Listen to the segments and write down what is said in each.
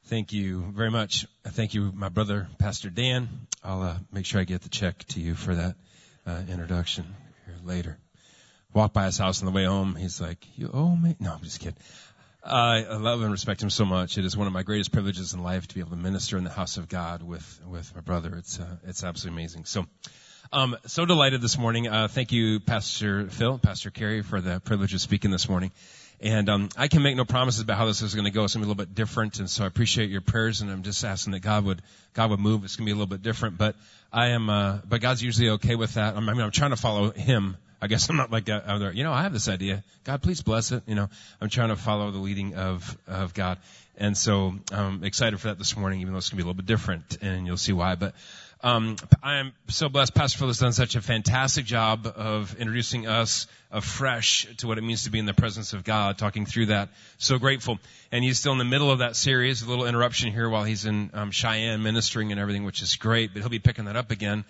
Thank you very much. Thank you, my brother, Pastor Dan. I'll make sure I get the check to you for that introduction here later. Walked by his house on the way home. He's like, "You owe me?" No, I'm just kidding. I love and respect him so much. It is one of my greatest privileges in life to be able to minister in the house of God with my brother. It's absolutely amazing. So delighted this morning. Thank you, Pastor Phil, Pastor Carey, for the privilege of speaking this morning. And I can make no promises about how this is going to go. It's going to be a little bit different, and so I appreciate your prayers. And I'm just asking that God would move. It's going to be a little bit different, but but God's usually okay with that. I'm trying to follow Him. I guess I'm not like that. I have this idea. God, please bless it. I'm trying to follow the leading of God, and so I'm excited for that this morning. Even though it's going to be a little bit different, and you'll see why. But I am so blessed. Pastor Phil has done such a fantastic job of introducing us afresh to what it means to be in the presence of God, talking through that. So grateful. And he's still in the middle of that series. A little interruption here while he's in Cheyenne ministering and everything, which is great. But he'll be picking that up again.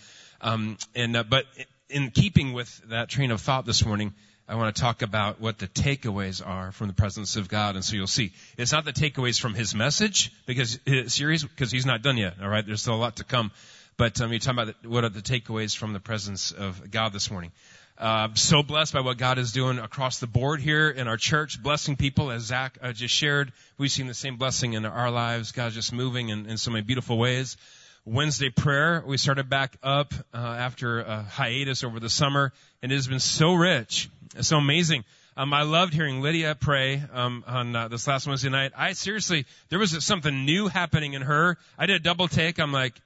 But in keeping with that train of thought this morning, I want to talk about what the takeaways are from the presence of God. And so you'll see. It's not the takeaways from his message, because he's not done yet. All right. There's still a lot to come. But you're talking about what are the takeaways from the presence of God this morning. So blessed by what God is doing across the board here in our church, blessing people, as Zach just shared. We've seen the same blessing in our lives. God's just moving in so many beautiful ways. Wednesday prayer, we started back up after a hiatus over the summer, and it has been so rich, so amazing. I loved hearing Lydia pray on this last Wednesday night. There was something new happening in her. I did a double take. I'm like,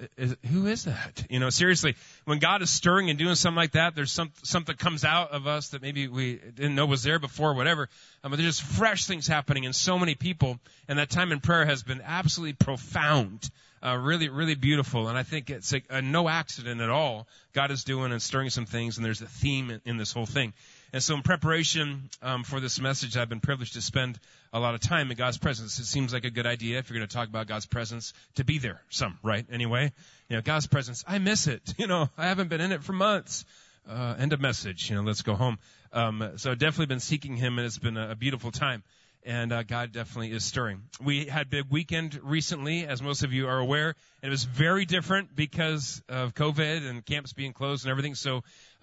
who is that? Seriously, when God is stirring and doing something like that, there's something comes out of us that maybe we didn't know was there before, whatever. But there's just fresh things happening in so many people, and that time in prayer has been absolutely profound, really, really beautiful. And I think it's no accident at all. God is doing and stirring some things, and there's a theme in this whole thing. And so in preparation for this message, I've been privileged to spend a lot of time in God's presence. It seems like a good idea, if you're going to talk about God's presence, to be there right? Anyway, God's presence, I miss it. I haven't been in it for months. End of message. Let's go home. So I've definitely been seeking Him, and it's been a beautiful time. And God definitely is stirring. We had big weekend recently, as most of you are aware, and it was very different because of COVID and camps being closed and everything. So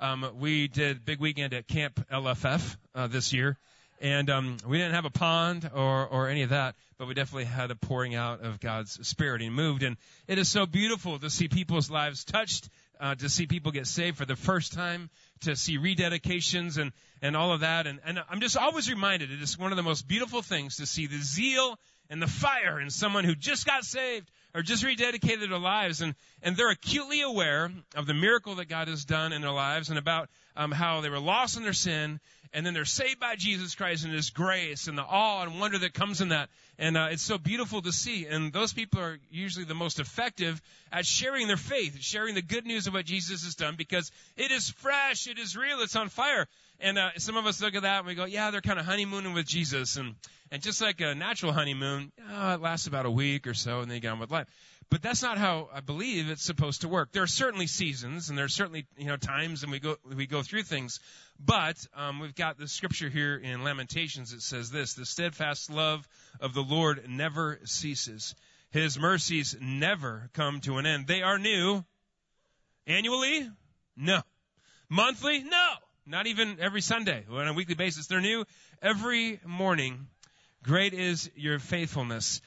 we did big weekend at Camp LFF this year, and we didn't have a pond or any of that, but we definitely had a pouring out of God's Spirit. He moved, and it is so beautiful to see people's lives touched, to see people get saved for the first time, to see rededications and all of that. And I'm just always reminded, it is one of the most beautiful things to see the zeal and the fire in someone who just got saved or just rededicated their lives. And they're acutely aware of the miracle that God has done in their lives, and about how they were lost in their sin, and then they're saved by Jesus Christ and His grace and the awe and wonder that comes in that. And it's so beautiful to see. And those people are usually the most effective at sharing their faith, sharing the good news of what Jesus has done, because it is fresh, it is real, it's on fire. And some of us look at that and we go, yeah, they're kind of honeymooning with Jesus. And just like a natural honeymoon, it lasts about a week or so, and then you get on with life. But that's not how I believe it's supposed to work. There are certainly seasons, and there are certainly times, and we go through things. But we've got the scripture here in Lamentations. It says this: the steadfast love of the Lord never ceases. His mercies never come to an end. They are new. Annually? No. Monthly? No. Not even every Sunday. On a weekly basis. They're new every morning. Great is your faithfulness.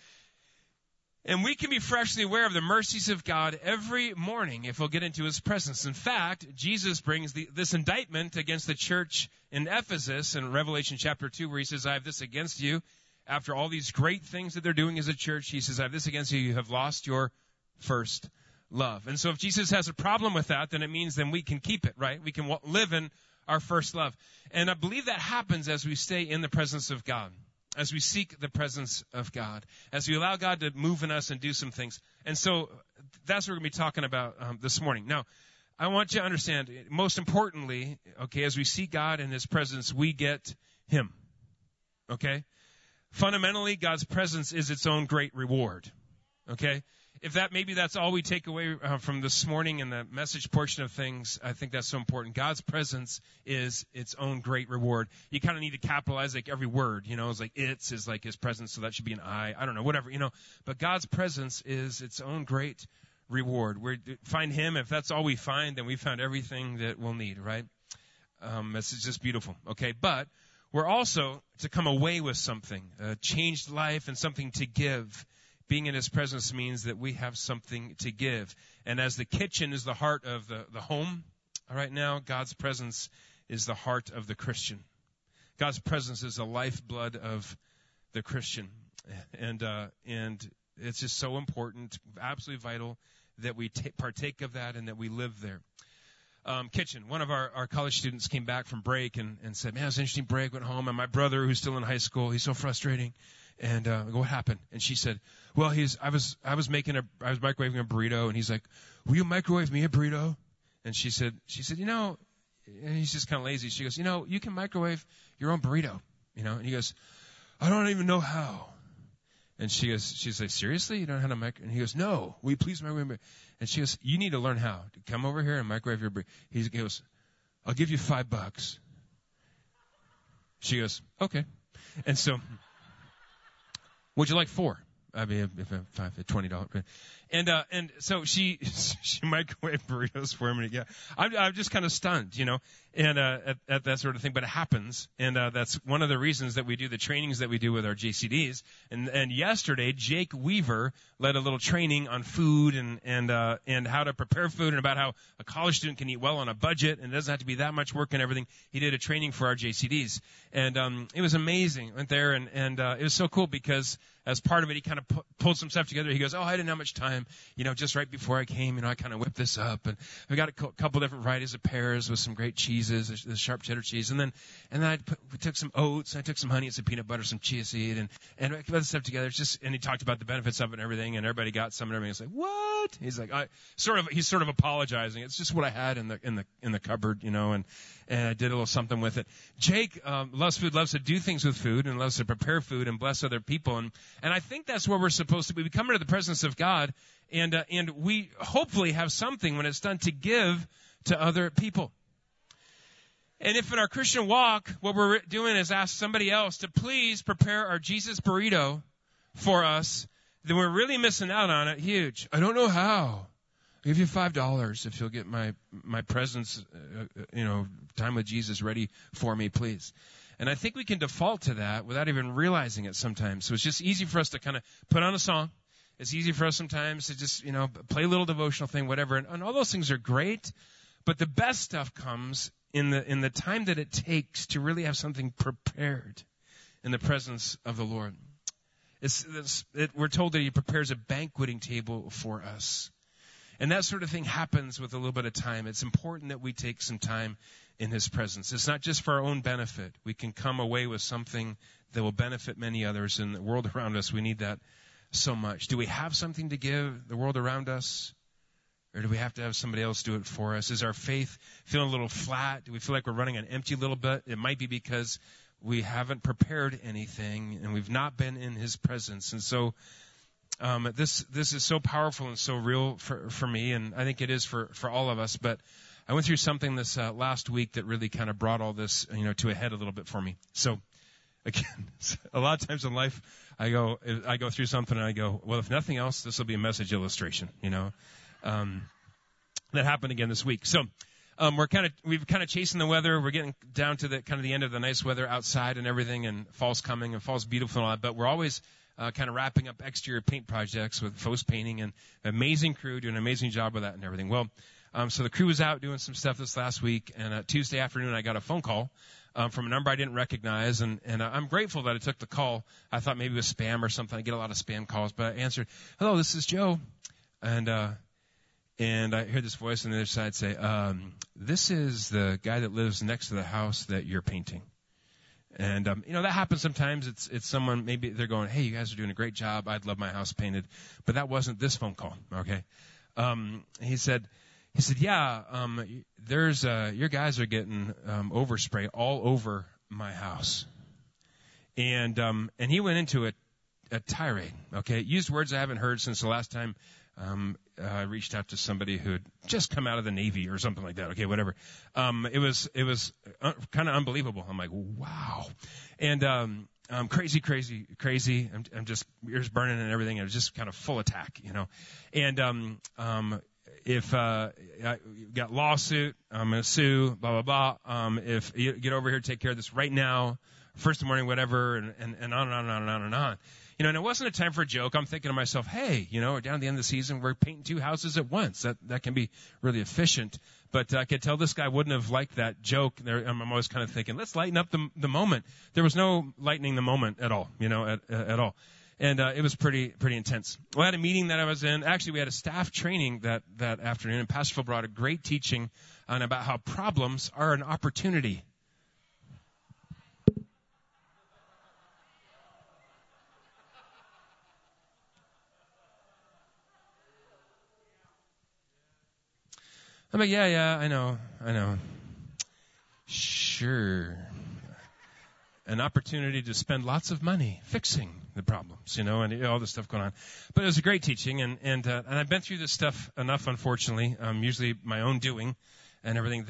And we can be freshly aware of the mercies of God every morning if we'll get into His presence. In fact, Jesus brings this indictment against the church in Ephesus in Revelation chapter 2, where He says, I have this against you. After all these great things that they're doing as a church, He says, I have this against you. You have lost your first love. And so if Jesus has a problem with that, then it means then we can keep it, right? We can live in our first love. And I believe that happens as we stay in the presence of God, as we seek the presence of God, as we allow God to move in us and do some things. And so that's what we're going to be talking about this morning. Now, I want you to understand, most importantly, okay, as we seek God in His presence, we get Him, okay? Fundamentally, God's presence is its own great reward, okay? if maybe that's all we take away from this morning in the message portion of things, I think that's so important. God's presence is its own great reward. You kind of need to capitalize like every word, it's like is like his presence, so that should be an I. I don't know, whatever, But God's presence is its own great reward. We find him. If that's all we find, then we found everything that we'll need, right? This is just beautiful. Okay, but we're also to come away with something, a changed life and something to give. Being in his presence means that we have something to give. And as the kitchen is the heart of the home, right now, God's presence is the heart of the Christian. God's presence is the lifeblood of the Christian. And it's just so important, absolutely vital, that we partake of that and that we live there. Kitchen. One of our college students came back from break and said, man, it was an interesting break, went home, and my brother, who's still in high school, he's so frustrating. And I go, what happened? And she said, well, I was microwaving a burrito, and he's like, will you microwave me a burrito? And she said, and he's just kind of lazy. She goes, you can microwave your own burrito, And he goes, I don't even know how. And she's like, seriously? You don't know how to microwave? And he goes, no, will you please microwave me? And she goes, you need to learn how. Come over here and microwave your burrito. He goes, I'll give you $5. She goes, okay. And so, would you like 4? I mean, if $20. And so she microwaved burritos for him. And yeah, I'm just kind of stunned, and at that sort of thing. But it happens, and that's one of the reasons that we do the trainings that we do with our JCDs. And yesterday, Jake Weaver led a little training on food and how to prepare food and about how a college student can eat well on a budget and it doesn't have to be that much work and everything. He did a training for our JCDs, and it was amazing. Went there and it was so cool because as part of it, he kind of pulled some stuff together. He goes, I didn't have much time, just right before I came, I kind of whipped this up, and we got a couple different varieties of pears with some great cheeses, the sharp cheddar cheese, and then we took some oats, and I took some honey and some peanut butter, some chia seed, and I put this stuff together. And he talked about the benefits of it and everything, and everybody got some, and everybody's like, what? He's like, he's sort of apologizing. It's just what I had in the cupboard, and I did a little something with it. Jake loves food, loves to do things with food, and loves to prepare food and bless other people, and I think that's where we're supposed to be. We come into the presence of God, and we hopefully have something when it's done to give to other people. And if in our Christian walk, what we're doing is ask somebody else to please prepare our Jesus burrito for us, then we're really missing out on it huge. I don't know how. I'll give you $5 if you'll get my presence, time with Jesus ready for me, please. And I think we can default to that without even realizing it sometimes. So it's just easy for us to kind of put on a song. It's easy for us sometimes to just, play a little devotional thing, whatever. And all those things are great. But the best stuff comes in the time that it takes to really have something prepared in the presence of the Lord. We're told that he prepares a banqueting table for us. And that sort of thing happens with a little bit of time. It's important that we take some time in his presence. It's not just for our own benefit. We can come away with something that will benefit many others in the world around us. We need that so much. Do we have something to give the world around us? Or do we have to have somebody else do it for us? Is our faith feeling a little flat? Do we feel like we're running on empty a little bit? It might be because we haven't prepared anything and we've not been in his presence. And so this is so powerful and so real for me, and I think it is for all of us. But I went through something this last week that really kind of brought all this, to a head a little bit for me. So again, a lot of times in life, I go through something and I go, well, if nothing else, this will be a message illustration, that happened again this week. So we've kind of chasing the weather. We're getting down to the end of the nice weather outside and everything, and fall's coming, and fall's beautiful and all that. But we're always kind of wrapping up exterior paint projects with Fos Painting, and an amazing crew doing an amazing job with that and everything. Well, so the crew was out doing some stuff this last week, and Tuesday afternoon I got a phone call from a number I didn't recognize, and I'm grateful that I took the call. I thought maybe it was spam or something. I get a lot of spam calls, but I answered, "Hello, this is Joe," and I heard this voice on the other side say, "This is the guy that lives next to the house that you're painting." And, that happens sometimes. It's someone, maybe they're going, "Hey, you guys are doing a great job. I'd love my house painted." But that wasn't this phone call. Okay. He said, "Yeah, there's, your guys are getting, overspray all over my house." And he went into a tirade. Okay. Used words I haven't heard since the last time, I reached out to somebody who had just come out of the Navy or something like that. Okay, whatever. It was kind of unbelievable. I'm like, wow. And, crazy. I'm just ears burning and everything. It was just kind of full attack, And, if, I got lawsuit, I'm going to sue, blah, blah, blah. If you get over here, take care of this right now, first morning, whatever, and on and on and on and on. And it wasn't a time for a joke. I'm thinking to myself, hey, down at the end of the season, we're painting 2 houses at once. That can be really efficient. But I could tell this guy wouldn't have liked that joke. I'm always kind of thinking, let's lighten up the moment. There was no lightening the moment at all, at all. And it was pretty intense. We had a meeting that I was in. Actually, we had a staff training that afternoon, and Pastor Phil brought a great teaching on about how problems are an opportunity. I'm like, yeah, I know. Sure. An opportunity to spend lots of money fixing the problems, and all this stuff going on. But it was a great teaching, and I've been through this stuff enough, unfortunately, usually my own doing and everything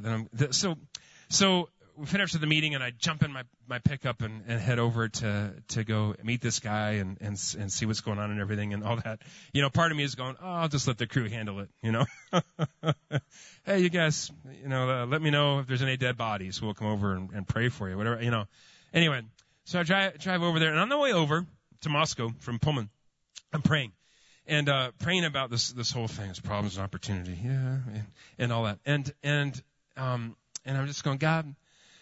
so we finished the meeting, and I jump in my pickup and head over to go meet this guy and see what's going on and everything and all that. Part of me is going, oh, I'll just let the crew handle it, Hey, you guys, let me know if there's any dead bodies. We'll come over and pray for you, whatever, Anyway, so I drive over there, and on the way over to Moscow from Pullman, I'm praying. And praying about this whole thing, it's problems and opportunity, and all that. And I'm just going, God,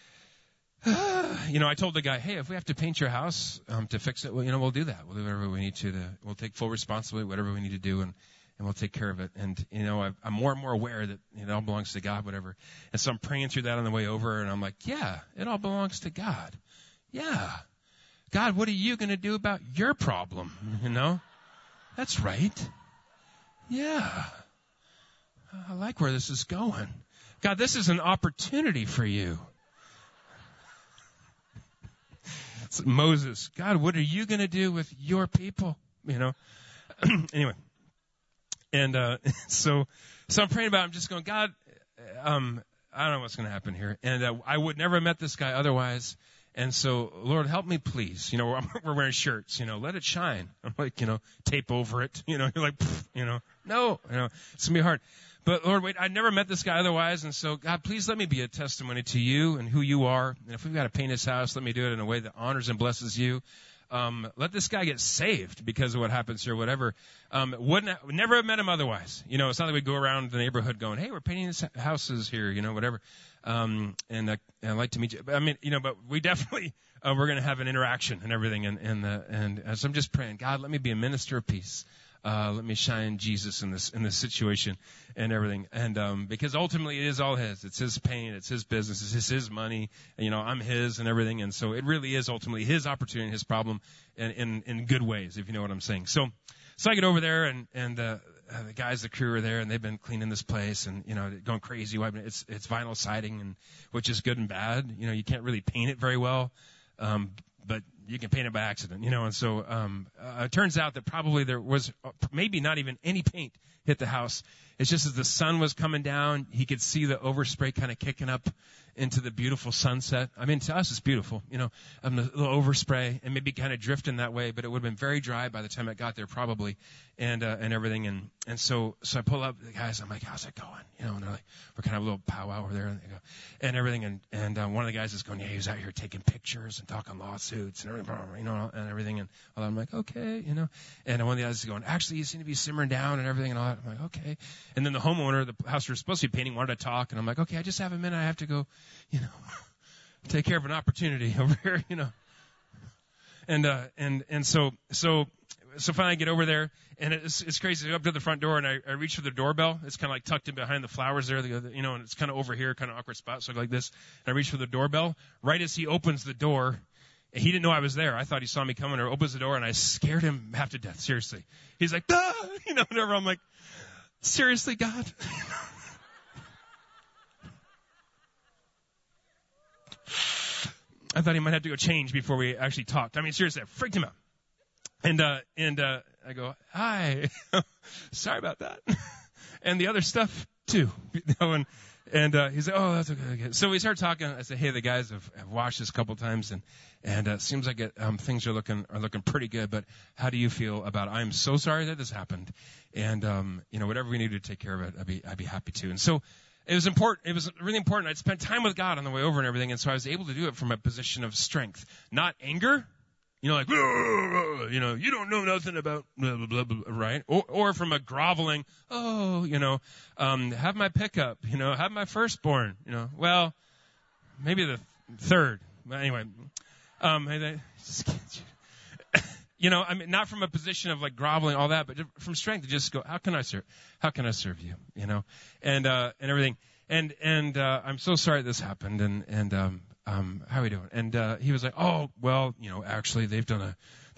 I told the guy, hey, if we have to paint your house to fix it, well, we'll do that. We'll do whatever we need to. We'll take full responsibility, whatever we need to do, and we'll take care of it. And I'm more and more aware that it all belongs to God, whatever. And so I'm praying through that on the way over, and I'm like, yeah, it all belongs to God. Yeah, God, what are you going to do about your problem? That's right. Yeah, I like where this is going. God, this is an opportunity for you. Moses, God, what are you going to do with your people? Anyway. And, so I'm praying about it. I'm just going, God, I don't know what's going to happen here. And, I would never have met this guy otherwise. And so, Lord, help me, please. We're wearing shirts, let it shine. I'm like, tape over it. You're like, no, it's going to be hard. But Lord, wait, I'd never met this guy otherwise. And so, God, please let me be a testimony to you and who you are. And if we've got to paint his house, let me do it in a way that honors and blesses you. Let this guy get saved because of what happens here, whatever. Never have met him otherwise. It's not like we go around the neighborhood going, hey, we're painting his houses here, whatever. And I'd like to meet you. But we definitely, we're going to have an interaction and everything. And so I'm just praying, God, let me be a minister of peace. Let me shine Jesus in this situation and everything. And, because ultimately it is all his. It's his pain. It's his business. It's his money. I'm his and everything. And so it really is ultimately his opportunity, his problem in good ways, if you know what I'm saying. So I get over there and the guys, the crew are there, and they've been cleaning this place and, going crazy. It's vinyl siding, and which is good and bad. You can't really paint it very well. But you can paint it by accident, and so, it turns out that probably there was maybe not even any paint hit the house. It's just as the sun was coming down, he could see the overspray kind of kicking up into the beautiful sunset. To us it's beautiful, the little overspray and maybe kind of drifting that way, but it would have been very dry by the time it got there probably, and everything. And so I pull up the guys, I'm like, how's it going? And they're like, we're kind of a little powwow over there, and they go, and everything. And one of the guys is going, yeah, he was out here taking pictures and talking lawsuits and everything, and everything. And I'm like, okay, and one of the guys is going, actually, you seem to be simmering down and everything and all that. I'm like, okay. And then the homeowner, the house we're supposed to be painting, wanted to talk, and I'm like, okay, I just have a minute. I have to go, take care of an opportunity over here, And so finally I get over there, and it's crazy. I go up to the front door, and I reach for the doorbell. It's kind of like tucked in behind the flowers there, and it's kind of over here, kind of awkward spot, so I go like this. And I reach for the doorbell. Right as he opens the door, he didn't know I was there. I thought he saw me coming, or opens the door, and I scared him half to death, seriously. He's like, whatever. I'm like, seriously, God? I thought he might have to go change before we actually talked. Seriously, I freaked him out. And I go, hi, sorry about that. And the other stuff too, and he's like, oh, that's okay. So we started talking. I said, hey, the guys have washed this a couple times, and it seems like things are looking pretty good. But how do you feel about it? I'm so sorry that this happened, and whatever we need to take care of it, I'd be happy to. And so it was important. It was really important. I'd spent time with God on the way over and everything, and so I was able to do it from a position of strength, not anger. Like, you don't know nothing about blah, blah, blah, blah, right? Or from a groveling, have my pickup, have my firstborn, well, maybe the third. But anyway, not from a position of like groveling, all that, but from strength to just go, how can I serve you, and everything. And I'm so sorry this happened. And how are we doing? And he was like, oh, well, actually they've done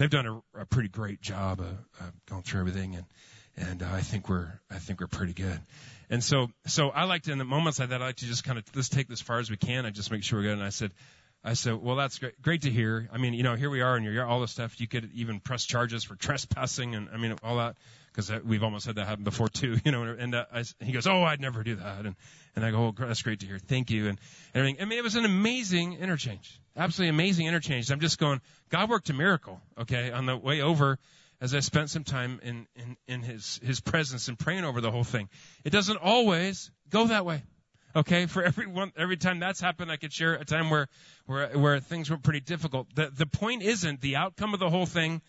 a pretty great job of going through everything, and I think we're pretty good. And so I like to, in the moments like that, I like to just kind of, let's take this as far as we can and just make sure we're good. And I said, well, that's great to hear. I mean, here we are, and all this stuff. You could even press charges for trespassing, and all that, because we've almost had that happen before too, And he goes, oh, I'd never do that, and I go, oh, that's great to hear. Thank you, and everything. I mean, it was an amazing interchange, absolutely amazing interchange. I'm just going, God worked a miracle, okay, on the way over, as I spent some time in His presence and praying over the whole thing. It doesn't always go that way. Okay, for every time that's happened, I could share a time where things were pretty difficult. The point isn't the outcome of the whole thing.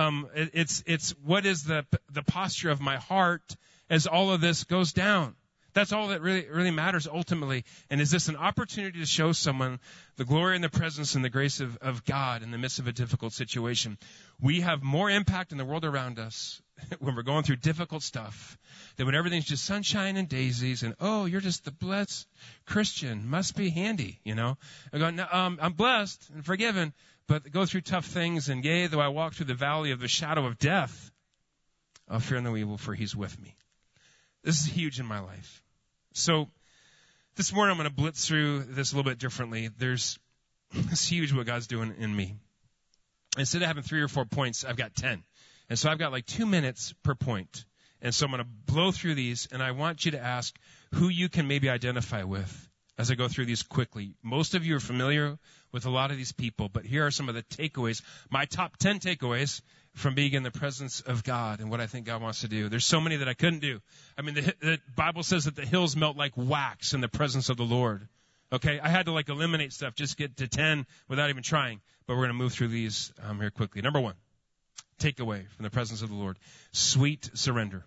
It's what is the posture of my heart as all of this goes down. That's all that really matters ultimately. And is this an opportunity to show someone the glory and the presence and the grace of God in the midst of a difficult situation? We have more impact in the world around us when we're going through difficult stuff than when everything's just sunshine and daisies and, oh, you're just the blessed Christian. Must be handy, I go, no, I'm blessed and forgiven, but go through tough things, and yea, though I walk through the valley of the shadow of death, I'll fear no evil, for He's with me. This is huge in my life. So this morning I'm going to blitz through this a little bit differently. It's huge what God's doing in me. Instead of having 3 or 4 points, I've got 10. And so I've got like 2 minutes per point. And so I'm going to blow through these, and I want you to ask who you can maybe identify with as I go through these quickly. Most of you are familiar with a lot of these people, but here are some of the takeaways, my top 10 takeaways from being in the presence of God and what I think God wants to do. There's so many that I couldn't do. I mean, the Bible says that the hills melt like wax in the presence of the Lord. Okay, I had to like eliminate stuff, just get to 10 without even trying. But we're going to move through these here quickly. Number 1, takeaway from the presence of the Lord: sweet surrender.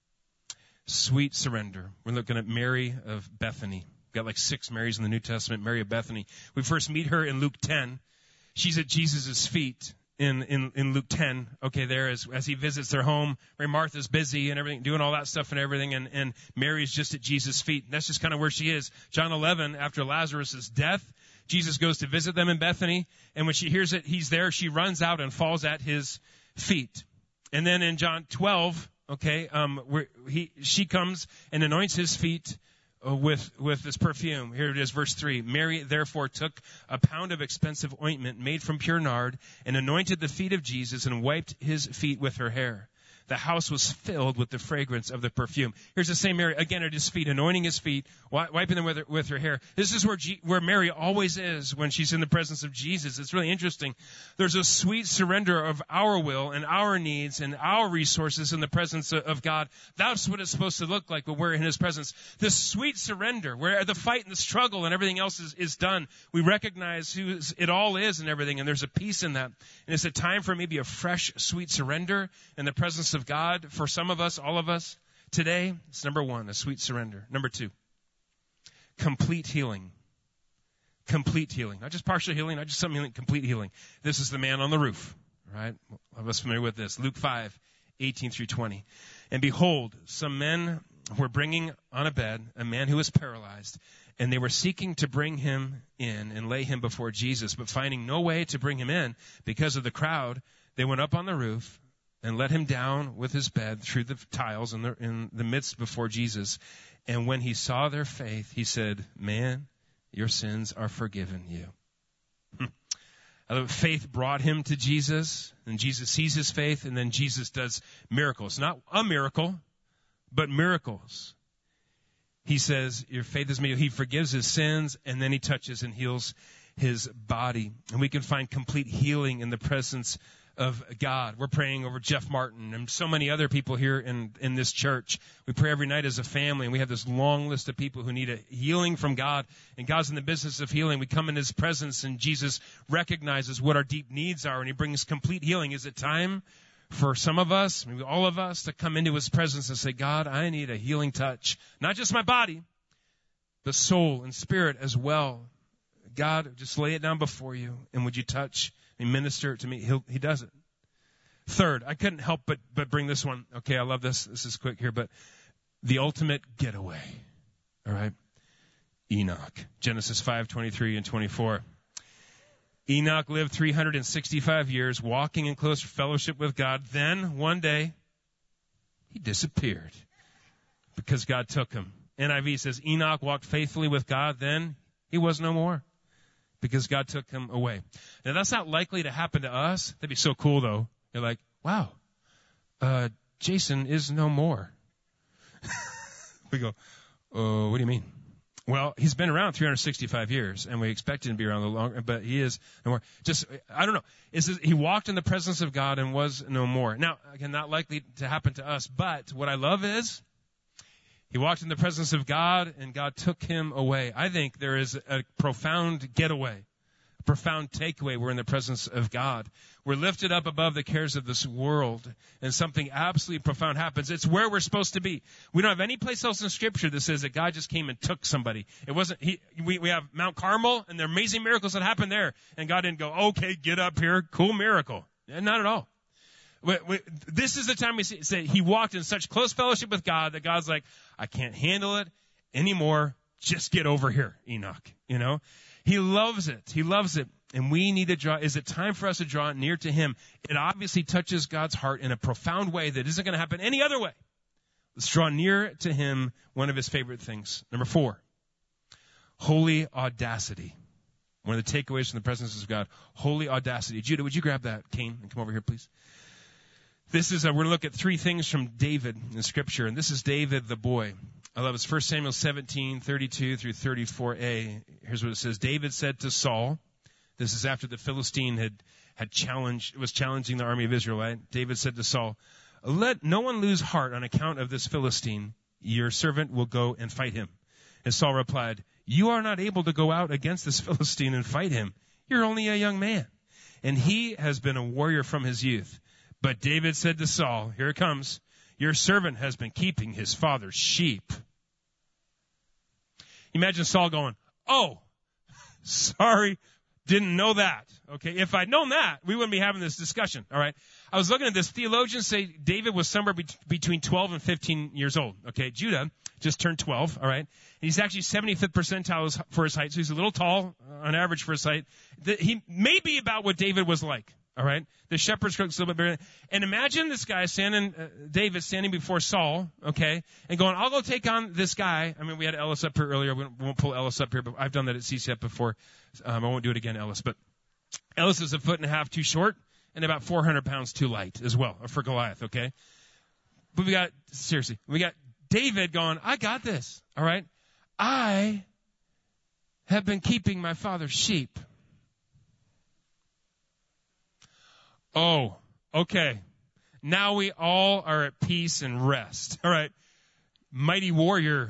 Sweet surrender. We're looking at Mary of Bethany. We've got like 6 Marys in the New Testament. Mary of Bethany. We first meet her in Luke 10. She's at Jesus' feet in Luke 10. Okay, there as he visits their home. Mary Martha's busy and everything, doing all that stuff and everything, and Mary's just at Jesus' feet. That's just kind of where she is. John 11, after Lazarus' death, Jesus goes to visit them in Bethany, and when she hears that he's there, she runs out and falls at his feet. And then in John 12, okay, she comes and anoints his feet with this perfume. Here it is, verse 3. Mary therefore took a pound of expensive ointment made from pure nard and anointed the feet of Jesus and wiped His feet with her hair. The house was filled with the fragrance of the perfume. Here's the same Mary, again at His feet, anointing His feet, wiping them with her hair. This is where Mary always is when she's in the presence of Jesus. It's really interesting. There's a sweet surrender of our will and our needs and our resources in the presence of God. That's what it's supposed to look like when we're in His presence. This sweet surrender, where the fight and the struggle and everything else is done. We recognize who it all is and everything, and there's a peace in that. And it's a time for maybe a fresh, sweet surrender in the presence of God for some of us, all of us. Today, it's number 1, a sweet surrender. Number 2, complete healing. Complete healing. Not just partial healing, not just some healing, complete healing. This is the man on the roof, right? A lot of us familiar with this. Luke 5, 18 through 20. And behold, some men were bringing on a bed a man who was paralyzed, and they were seeking to bring him in and lay him before Jesus, but finding no way to bring him in because of the crowd, they went up on the roof and let him down with his bed through the tiles in the midst before Jesus. And when he saw their faith, he said, man, your sins are forgiven you. Faith brought him to Jesus, and Jesus sees his faith, and then Jesus does miracles. Not a miracle, but miracles. He says, your faith is made. He forgives his sins, and then he touches and heals his body. And we can find complete healing in the presence of God. We're praying over Jeff Martin and so many other people here in this church. We pray every night as a family, and we have this long list of people who need a healing from God, and God's in the business of healing. We come in his presence, and Jesus recognizes what our deep needs are, and he brings complete healing. Is it time for some of us, maybe all of us, to come into his presence and say, God, I need a healing touch. Not just my body, but soul and spirit as well. God, just lay it down before you, and would you touch and minister to me? He does it. Third, I couldn't help but bring this one. Okay, I love this. This is quick here, but the ultimate getaway. All right? Enoch. Genesis 5:23 and 24. Enoch lived 365 years, walking in close fellowship with God. Then, one day, he disappeared because God took him. NIV says, Enoch walked faithfully with God. Then, he was no more because God took him away. Now, that's not likely to happen to us. That'd be so cool, though. You're like, wow, Jason is no more. We go, oh, what do you mean? Well, he's been around 365 years, and we expect him to be around a little longer, but he is no more. Just, I don't know. He walked in the presence of God and was no more. Now, again, not likely to happen to us, but what I love is he walked in the presence of God, and God took him away. I think there is a profound getaway, a profound takeaway. We're in the presence of God. We're lifted up above the cares of this world, and something absolutely profound happens. It's where we're supposed to be. We don't have any place else in Scripture that says that God just came and took somebody. It wasn't. We have Mount Carmel, and there are amazing miracles that happened there, and God didn't go, okay, get up here, cool miracle. Not at all. This is the time we say he walked in such close fellowship with God that God's like, I can't handle it anymore. Just get over here, Enoch. You know, he loves it. He loves it. And we need to draw. Is it time for us to draw near to him? It obviously touches God's heart in a profound way that isn't going to happen any other way. Let's draw near to him, one of his favorite things. Number 4, holy audacity. One of the takeaways from the presence of God, holy audacity. Judah, would you grab that cane and come over here, please? This is, we're going to look at 3 things from David in Scripture, and this is David the boy. I love it. 1 Samuel 17:32 through 34a. Here's what it says. David said to Saul, this is after the Philistine was challenging the army of Israel, right? David said to Saul, let no one lose heart on account of this Philistine. Your servant will go and fight him. And Saul replied, you are not able to go out against this Philistine and fight him. You're only a young man, and he has been a warrior from his youth. But David said to Saul, here it comes, your servant has been keeping his father's sheep. Imagine Saul going, oh, sorry, didn't know that. Okay, if I'd known that, we wouldn't be having this discussion, all right? I was looking at this. Theologians say David was somewhere between 12 and 15 years old. Okay, Judah just turned 12, all right? And he's actually 75th percentile for his height, so he's a little tall on average for his height. He may be about what David was like. All right, the shepherd's crook's a little bit bigger. And imagine this guy David standing before Saul, okay, and going, I'll go take on this guy. I mean, we had Ellis up here earlier. We won't pull Ellis up here, but I've done that at CCF before. I won't do it again, Ellis. But Ellis is 1.5 feet too short and about 400 pounds too light as well for Goliath, okay? But we got David going, I got this, all right? I have been keeping my father's sheep. Oh, okay. Now we all are at peace and rest. All right. Mighty warrior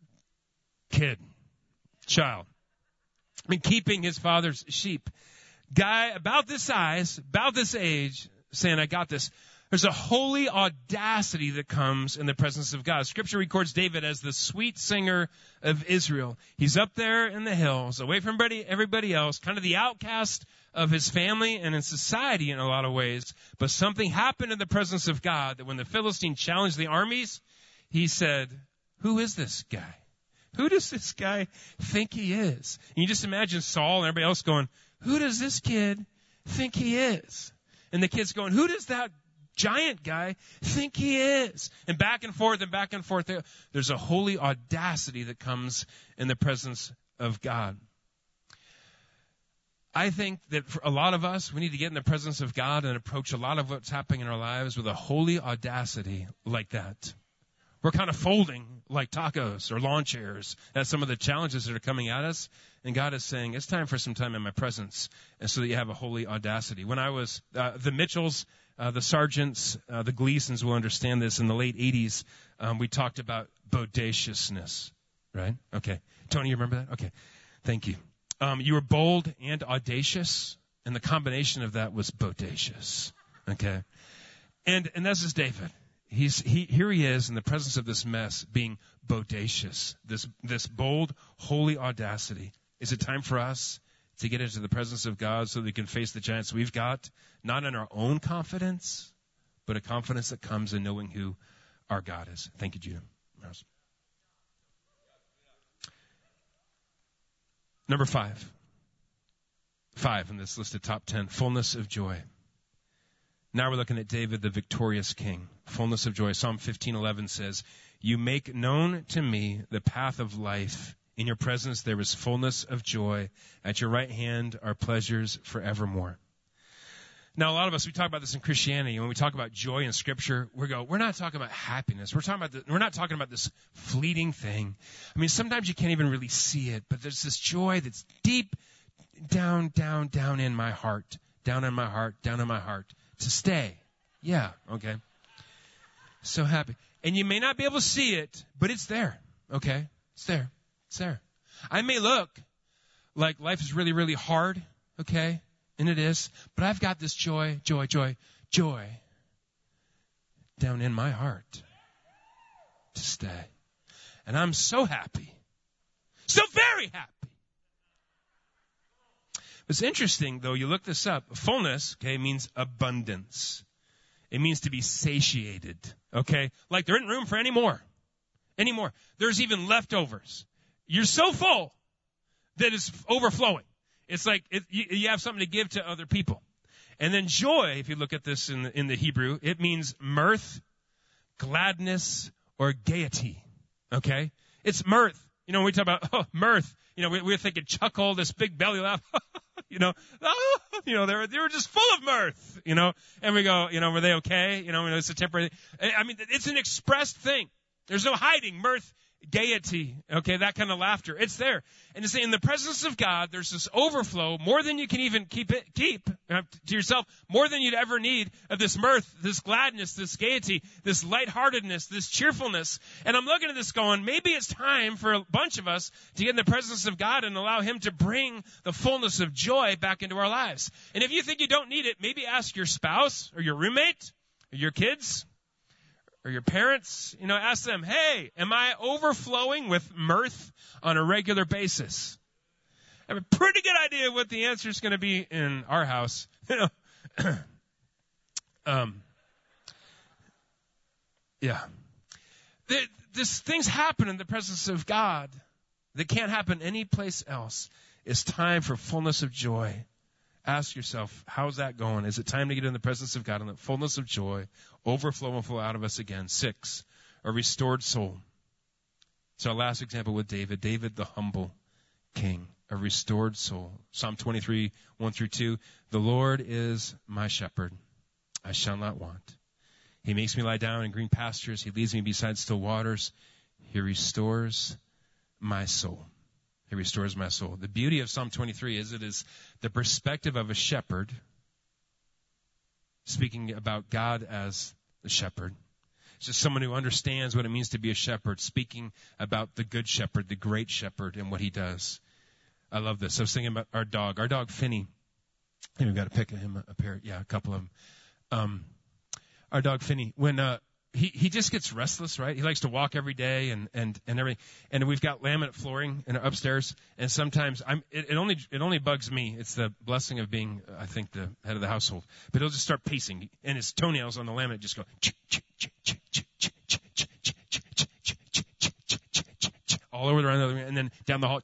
child. I mean, keeping his father's sheep. Guy about this size, about this age, saying, I got this. There's a holy audacity that comes in the presence of God. Scripture records David as the sweet singer of Israel. He's up there in the hills, away from everybody else, kind of the outcast of his family and in society in a lot of ways. But something happened in the presence of God that when the Philistine challenged the armies, he said, who is this guy? Who does this guy think he is? And you just imagine Saul and everybody else going, who does this kid think he is? And the kid's going, who does that giant guy think he is? And back and forth and back and forth. There's a holy audacity that comes in the presence of God. I think that for a lot of us, we need to get in the presence of God and approach a lot of what's happening in our lives with a holy audacity like that. We're kind of folding like tacos or lawn chairs at some of the challenges that are coming at us. And God is saying, it's time for some time in my presence. And so that you have a holy audacity. When I was, the Mitchells, the Sargents, the Gleasons will understand this. In the late 80s, we talked about bodaciousness, right? Okay. Tony, you remember that? Okay. Thank you. You were bold and audacious, and the combination of that was bodacious. Okay. And this is David. Here he is in the presence of this mess, being bodacious, this bold, holy audacity. Is it time for us to get into the presence of God so that we can face the giants we've got, not in our own confidence, but a confidence that comes in knowing who our God is? Thank you, Judah. Number 5 in this list of top 10, fullness of joy. Now we're looking at David, the victorious king. Fullness of joy. Psalm 15:11 says, "You make known to me the path of life. In your presence there is fullness of joy. At your right hand are pleasures forevermore." Now, a lot of us, we talk about this in Christianity. When we talk about joy in Scripture, we're not talking about happiness. We're not talking about this fleeting thing. I mean, sometimes you can't even really see it, but there's this joy that's deep down in my heart, down in my heart. To stay. Yeah, okay. So happy. And you may not be able to see it, but it's there, okay? It's there. I may look like life is really, really hard, okay? And it is. But I've got this joy down in my heart to stay. And I'm so happy. So very happy. It's interesting, though, you look this up. Fullness, okay, means abundance. It means to be satiated, okay? Like there isn't room for any more. There's even leftovers. You're so full that it's overflowing. It's like you have something to give to other people. And then joy, if you look at this in the Hebrew, it means mirth, gladness, or gaiety, okay? It's mirth. You know, when we talk about mirth, you know, we're thinking chuckle, this big belly laugh. They were just full of mirth, and we go, were they okay? It's a temporary, I mean, it's an expressed thing. There's no hiding mirth, gaiety, okay, that kind of laughter. It's there. And to say in the presence of God, there's this overflow, more than you can even keep to yourself, more than you'd ever need of this mirth, this gladness, this gaiety, this lightheartedness, this cheerfulness. And I'm looking at this going, maybe it's time for a bunch of us to get in the presence of God and allow Him to bring the fullness of joy back into our lives. And if you think you don't need it, maybe ask your spouse or your roommate or your kids or your parents, ask them, hey, am I overflowing with mirth on a regular basis? I have a pretty good idea of what the answer is going to be in our house. Yeah. These things happen in the presence of God that can't happen anyplace else. It's time for fullness of joy. Ask yourself, how's that going? Is it time to get in the presence of God and the fullness of joy overflow and flow out of us again? 6, a restored soul. So our last example with David, the humble king, a restored soul. Psalm 23, 1-2. The Lord is my shepherd. I shall not want. He makes me lie down in green pastures. He leads me beside still waters. He restores my soul. He restores my soul. The beauty of Psalm 23 is it is the perspective of a shepherd speaking about God as the shepherd. It's just someone who understands what it means to be a shepherd, speaking about the good shepherd, the great shepherd, and what he does. I love this. I was thinking about our dog Finney. I think we've got a pic of him up here. Yeah, a couple of them. Our dog Finney, when he just gets restless, right? He likes to walk every day and everything. And we've got laminate flooring in upstairs, and sometimes it only bugs me. It's the blessing of being, I think, the head of the household. But he'll just start pacing, and his toenails on the laminate just go all over the room, and then down the hall.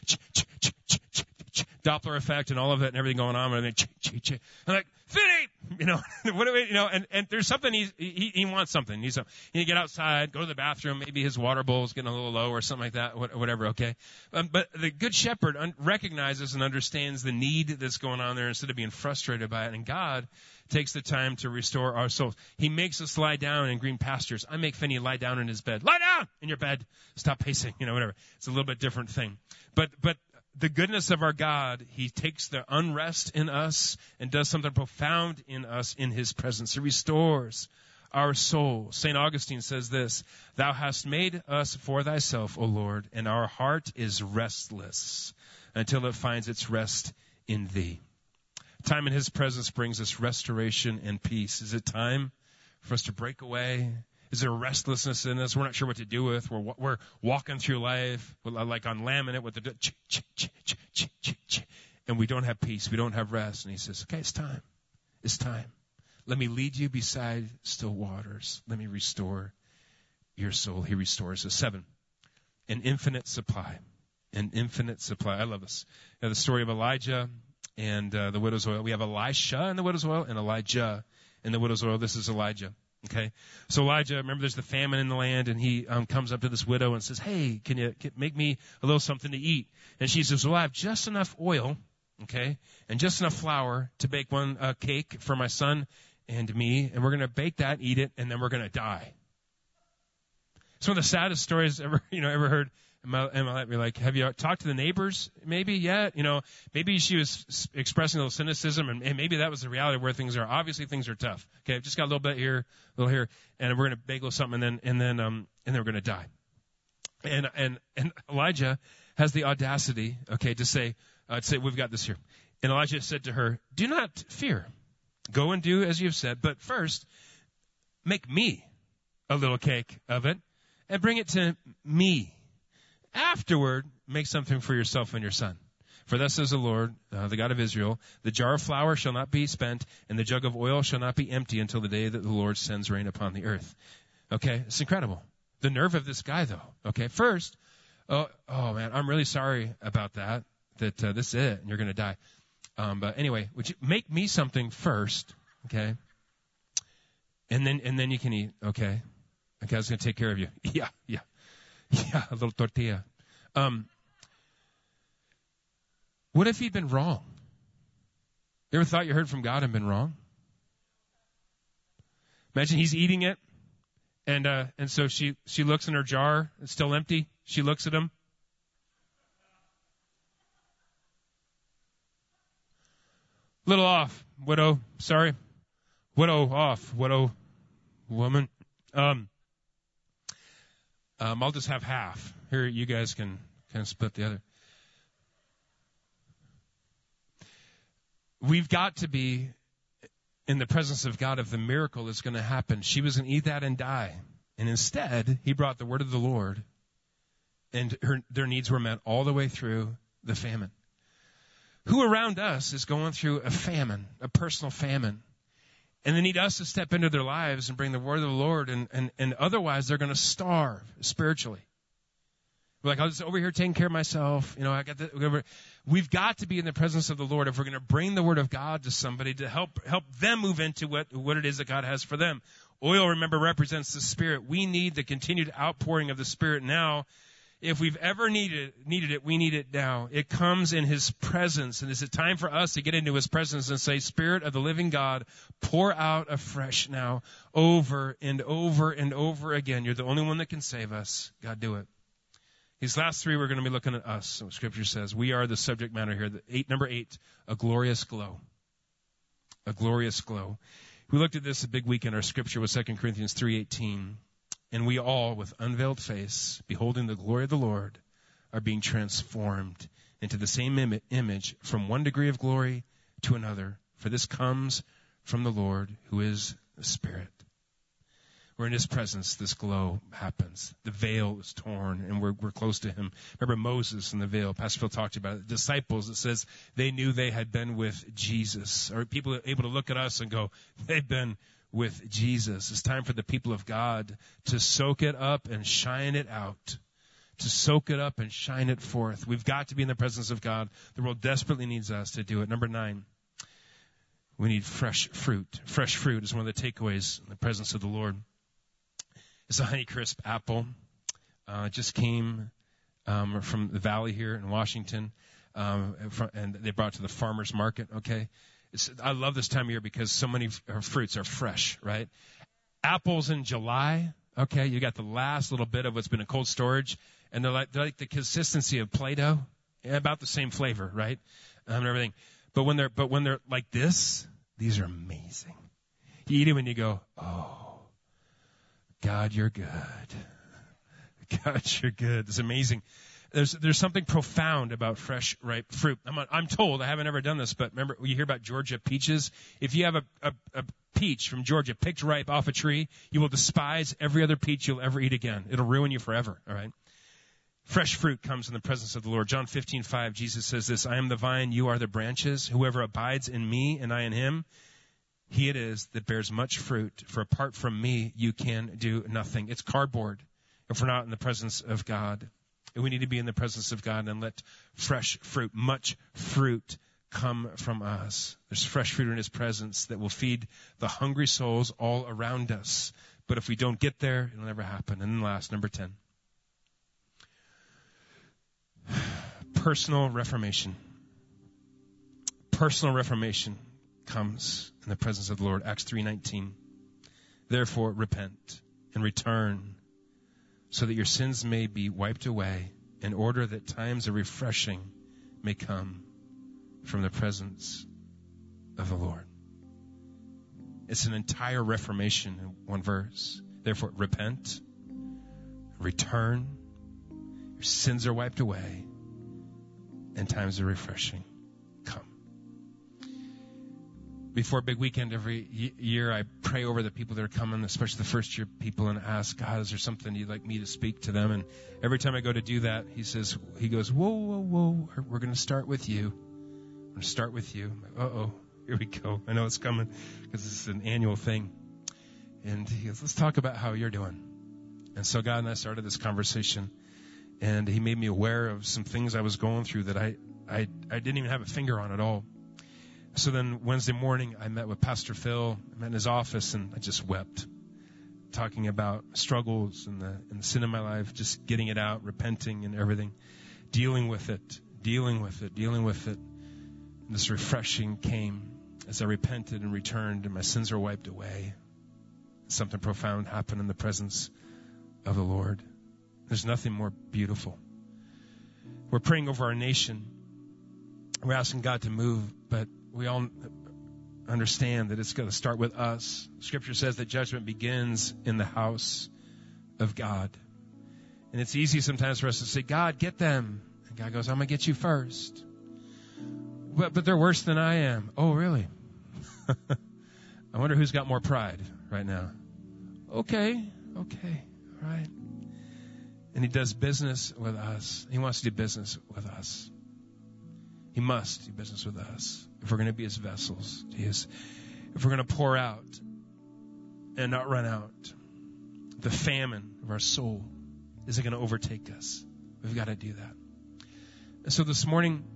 Doppler effect and all of it and everything going on. And then I'm like, Finney, what do we, and there's something he wants something. He need to get outside, go to the bathroom, maybe his water bowl's getting a little low or something like that, whatever, okay? But the good shepherd recognizes and understands the need that's going on there instead of being frustrated by it. And God takes the time to restore our souls. He makes us lie down in green pastures. I make Finney lie down in his bed. Lie down in your bed. Stop pacing, whatever. It's a little bit different thing. But the goodness of our God, he takes the unrest in us and does something profound in us in his presence. He restores our soul. St. Augustine says this, "Thou hast made us for thyself, O Lord, and our heart is restless until it finds its rest in thee." Time in his presence brings us restoration and peace. Is it time for us to break away? Is there a restlessness in us? We're not sure what to do with. We're walking through life like on laminate with the and we don't have peace. We don't have rest. And he says, okay, it's time. It's time. Let me lead you beside still waters. Let me restore your soul. He restores us. 7, an infinite supply. An infinite supply. I love this. Now, the story of Elijah and the widow's oil. We have Elisha and the widow's oil and Elijah and the widow's oil. This is Elijah. Okay, so Elijah, remember there's the famine in the land, and he comes up to this widow and says, hey, can you make me a little something to eat? And she says, well, I have just enough oil, okay, and just enough flour to bake one cake for my son and me, and we're going to bake that, eat it, and then we're going to die. It's one of the saddest stories ever heard. In my life. We're like, have you talked to the neighbors maybe yet? Maybe she was expressing a little cynicism, and maybe that was the reality of where things are. Obviously, things are tough. Okay, I've just got a little bit here, a little here, and we're going to bake a little something, and then we're going to die. And Elijah has the audacity, okay, to say, we've got this here. And Elijah said to her, do not fear. Go and do as you have said, but first, make me a little cake of it, and bring it to me. Afterward, make something for yourself and your son. For thus says the Lord, the God of Israel, the jar of flour shall not be spent, and the jug of oil shall not be empty until the day that the Lord sends rain upon the earth. Okay, it's incredible. The nerve of this guy, though. Okay, first, oh man, I'm really sorry about that this is it, and you're going to die. But anyway, would you make me something first, okay? And then you can eat, okay? Okay, I was going to take care of you. Yeah, a little tortilla. What if he'd been wrong? You ever thought you heard from God and been wrong? Imagine he's eating it, and so she looks in her jar. It's still empty. She looks at him. Little off, widow. Sorry, widow off, widow woman. I'll just have half. Here, you guys can kind of split the other. We've got to be in the presence of God if the miracle is going to happen. She was going to eat that and die. And instead, he brought the word of the Lord, and their needs were met all the way through the famine. Who around us is going through a famine, a personal famine? And they need us to step into their lives and bring the word of the Lord, and otherwise they're going to starve spiritually. We're like, I was over here taking care of myself. I got the. We've got to be in the presence of the Lord if we're going to bring the word of God to somebody to help them move into what it is that God has for them. Oil, remember, represents the Spirit. We need the continued outpouring of the Spirit now. If we've ever needed it, we need it now. It comes in his presence, and it's a time for us to get into his presence and say, Spirit of the living God, pour out afresh now, over and over and over again. You're the only one that can save us. God, do it. These last 3, we're going to be looking at us. What Scripture says. We are the subject matter here. Number 8, a glorious glow. A glorious glow. We looked at this a big week in our Scripture with 2 Corinthians 3:18. And we all, with unveiled face, beholding the glory of the Lord, are being transformed into the same image from one degree of glory to another. For this comes from the Lord, who is the Spirit. We're in his presence. This glow happens. The veil is torn, and we're close to him. Remember Moses and the veil. Pastor Phil talked about it. The disciples, it says they knew they had been with Jesus. Or people are able to look at us and go, they've been with Jesus. It's time for the people of God to soak it up and shine it out. To soak it up and shine it forth. We've got to be in the presence of God. The world desperately needs us to do it. Number 9. We need fresh fruit. Fresh fruit is one of the takeaways in the presence of the Lord. It's a Honeycrisp apple. It just came from the valley here in Washington, and they brought it to the farmer's market, okay? I love this time of year because so many fruits are fresh, right? Apples in July, okay? You got the last little bit of what's been in cold storage, and they're like the consistency of Play-Doh, about the same flavor, right? And everything. But when they're like this, these are amazing. You eat them and you go, oh, God, you're good. God, you're good. It's amazing. There's something profound about fresh, ripe fruit. I'm told, I haven't ever done this, but remember, you hear about Georgia peaches? If you have a peach from Georgia picked ripe off a tree, you will despise every other peach you'll ever eat again. It'll ruin you forever, all right? Fresh fruit comes in the presence of the Lord. John 15:5, Jesus says this, I am the vine, you are the branches. Whoever abides in me and I in him, he it is that bears much fruit. For apart from me, you can do nothing. It's cardboard if we're not in the presence of God. And we need to be in the presence of God and let fresh fruit, much fruit, come from us. There's fresh fruit in his presence that will feed the hungry souls all around us. But if we don't get there, it'll never happen. And then last, number 10. Personal reformation. Personal reformation comes in the presence of the Lord. Acts 3:19. Therefore, repent and return so that your sins may be wiped away in order that times of refreshing may come from the presence of the Lord. It's an entire reformation in one verse. Therefore, repent, return, your sins are wiped away, and times of refreshing come. Before Big Weekend every year, I pray over the people that are coming, especially the first year people, and ask, God, is there something you'd like me to speak to them? And every time I go to do that, he goes, whoa, we're going to start with you. I'm going to start with you. I'm like, uh-oh, here we go. I know it's coming because this is an annual thing. And he goes, let's talk about how you're doing. And so God and I started this conversation, and he made me aware of some things I was going through that I didn't even have a finger on at all. So then Wednesday morning, I met with Pastor Phil. I met in his office, and I just wept, talking about struggles and the sin in my life, just getting it out, repenting and everything, dealing with it. And this refreshing came as I repented and returned, and my sins were wiped away. Something profound happened in the presence of the Lord. There's nothing more beautiful. We're praying over our nation. We're asking God to move, but we all understand that it's going to start with us. Scripture says that judgment begins in the house of God. And it's easy sometimes for us to say, God, get them. And God goes, I'm going to get you first. But they're worse than I am. Oh, really? I wonder who's got more pride right now. Okay, all right. And he does business with us. He wants to do business with us. He must do business with us if we're going to be his vessels. If we're going to pour out and not run out. The famine of our soul isn't going to overtake us. We've got to do that. And so this morning,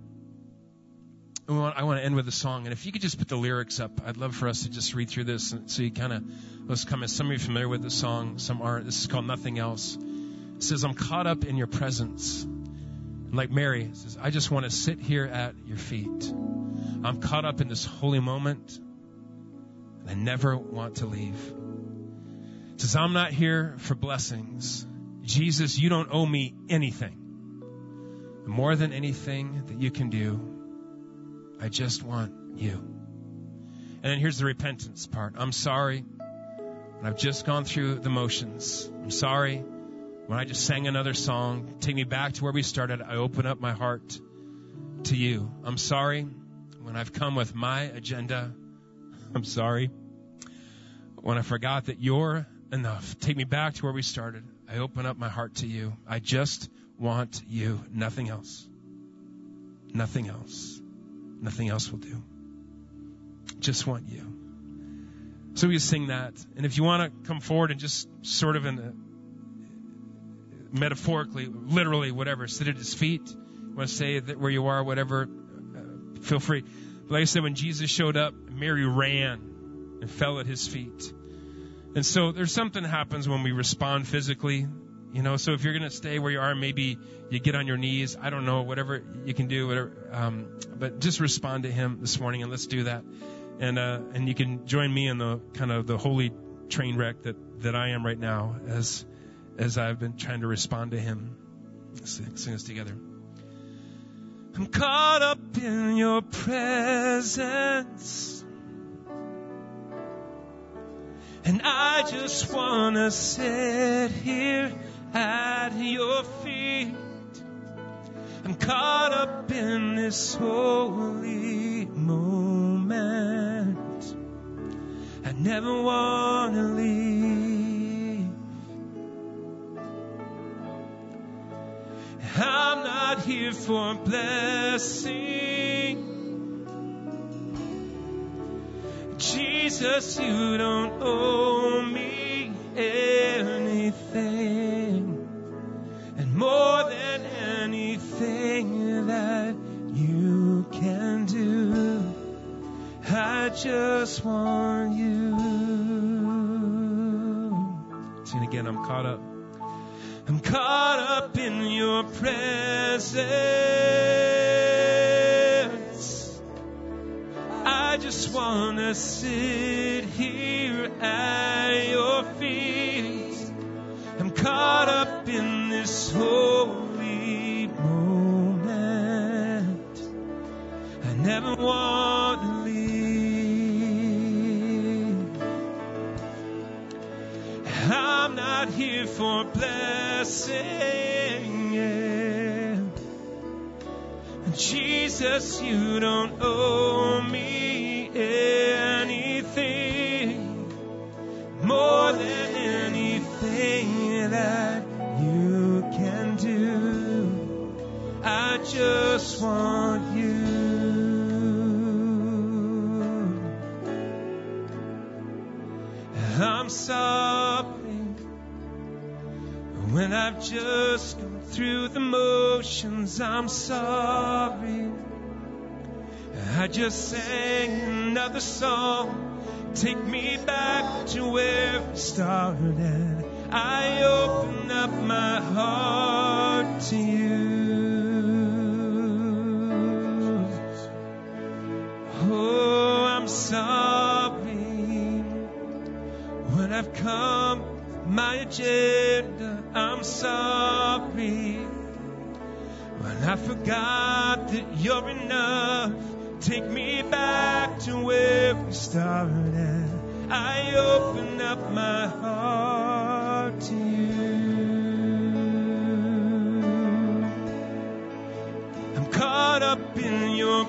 I want to end with a song. And if you could just put the lyrics up, I'd love for us to just read through this. So you kind of, let's come in. Some of you are familiar with the song, some aren't. This is called Nothing Else. It says, I'm caught up in your presence. Like Mary, it says, I just want to sit here at your feet. I'm caught up in this holy moment, and I never want to leave. It says, I'm not here for blessings. Jesus, you don't owe me anything. More than anything that you can do, I just want you. And then here's the repentance part. I'm sorry when I've just gone through the motions. I'm sorry when I just sang another song. Take me back to where we started. I open up my heart to you. I'm sorry when I've come with my agenda. I'm sorry when I forgot that you're enough. Take me back to where we started. I open up my heart to you. I just want you. Nothing else. Nothing else. Nothing else will do. Just want you. So we sing that. And if you want to come forward and just sort of in the metaphorically, literally, whatever, sit at his feet. You want to say that where you are, whatever, feel free. But like I said, when Jesus showed up, Mary ran and fell at his feet. And so there's something that happens when we respond physically. You know, so if you're going to stay where you are, maybe you get on your knees. I don't know, whatever you can do, whatever. But just respond to him this morning, and let's do that. And you can join me in the kind of the holy train wreck that I am right now as I've been trying to respond to him. Let's sing this together. I'm caught up in your presence, and I just want to sit here at your feet. I'm caught up in this holy moment. I never want to leave. I'm not here for blessing. Jesus, you don't owe me anything. And more than anything that you can do, I just want you. Sing again, I'm caught up. I'm caught up in your presence. I just want to sit here at your feet. I'm caught up in this holy moment. I never want to leave. I'm not here for blessing, yeah. Jesus, you don't owe me anything. More than anything that you can do, I just want you. I'm sorry when I've just gone through the motions. I'm sorry I just sang another song. Take me back to where we started. I open up my heart to you. Oh, I'm sorry when I've come my agenda. I'm sorry when I forgot that you're enough. Take me back to where we started. I open up my heart to you. I'm caught up in your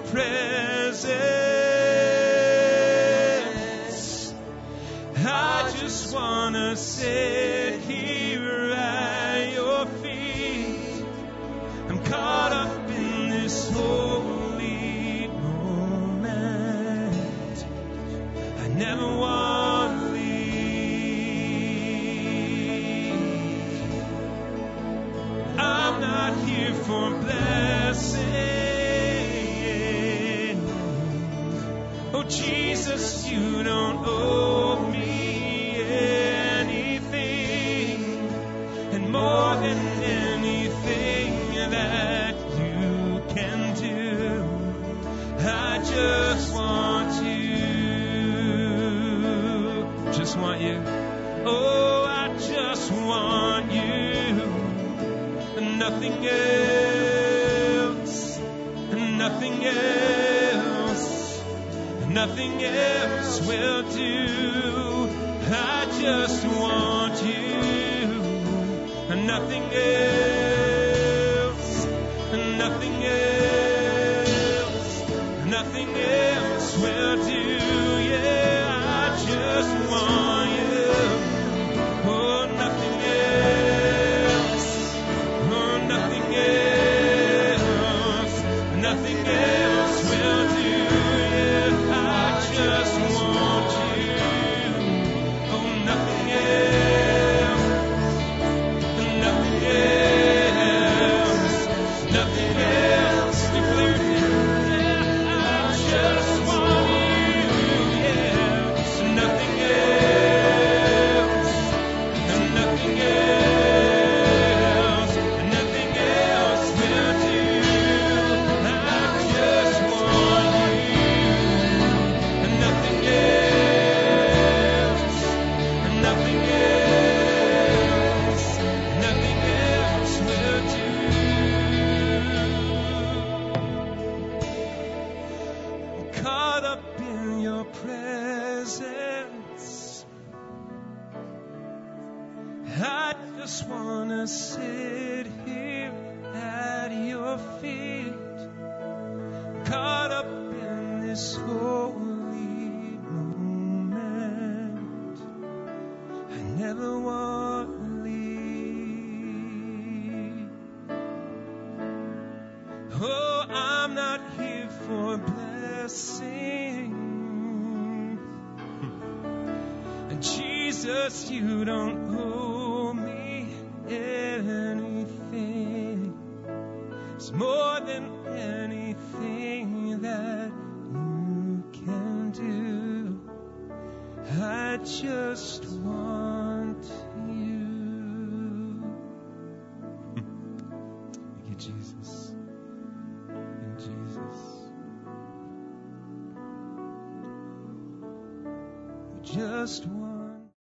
presence. I just want to sit here at your feet. I'm caught up in this holy moment. I never want to leave. I'm not here for blessing. Oh, Jesus, you don't owe me anything. And more than anything that you can do, I just want you. Just want you. Oh, I just want you. Nothing else. Nothing else. Nothing else will do. I just want you. Nothing else. Nothing else. Nothing else will do. Yeah, I just want you. Oh, nothing else. Oh, nothing else. Nothing else will do. Yeah, I just want you. Oh, nothing else. Nothing else. just wanna sit here at your feet, caught up in this holy moment. I never want to leave. Oh, I'm not here for blessing. And Jesus, you don't owe me anything. It's more than anything that you can do. I just want you. Thank you, Jesus. Thank you, Jesus. We just want